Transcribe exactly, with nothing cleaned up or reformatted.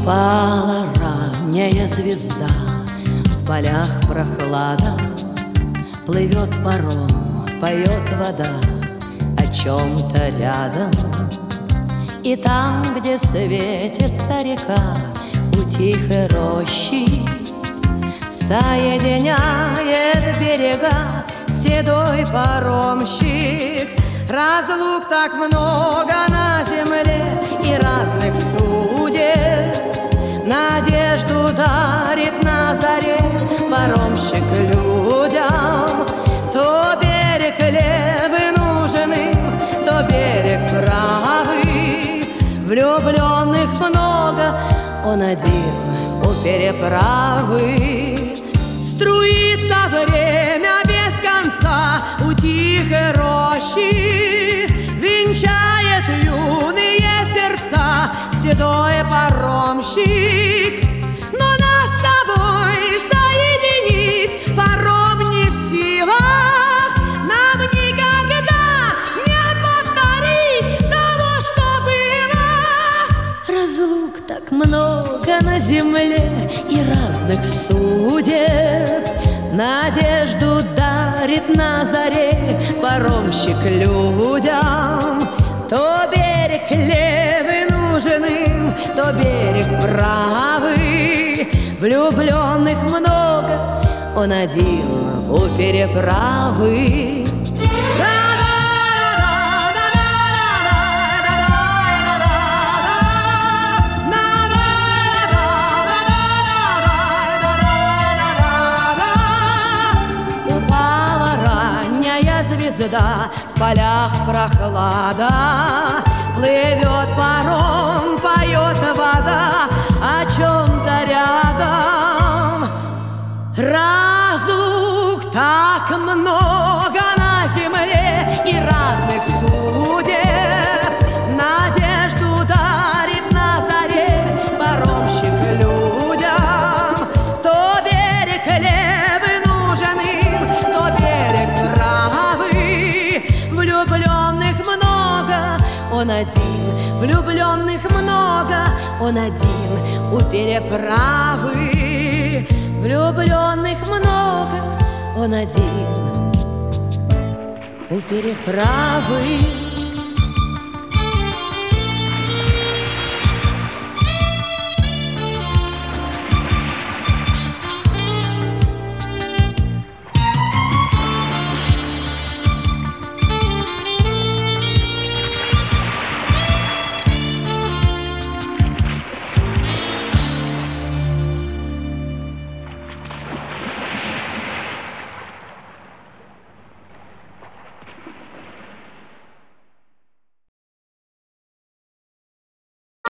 Упала ранняя звезда, в полях прохлада, плывет паром, поет вода о чем-то рядом. И там, где светится река, у тихой рощи соединяет берега седой паромщик. Разлук так много на земле и разных судеб, надежду дарит на заре паромщик людям. То берег левый нужен им, то берег правый. Влюбленных много, он один у переправы. Струится время без конца у тихой рощи, венчает юные сердца седой паромщик. Но нас с тобой соединить паром не в силах, нам никогда не повторить того, что было. Разлук так много на земле и разных судеб, надежду дарит на заре паромщик людям. То берег левый нужен им, то берег правый. Влюбленных много, он один у переправы. Звезда, в полях прохлада, плывет паром, поет вода о чем-то рядом. Разлук так много на земле и разных судеб, надежду дарит на заре паромщик людям. То берег левый нужен им, то берег правый. Влюбленных много, он один. Влюбленных много, он один у переправы. Влюбленных много, он один у переправы.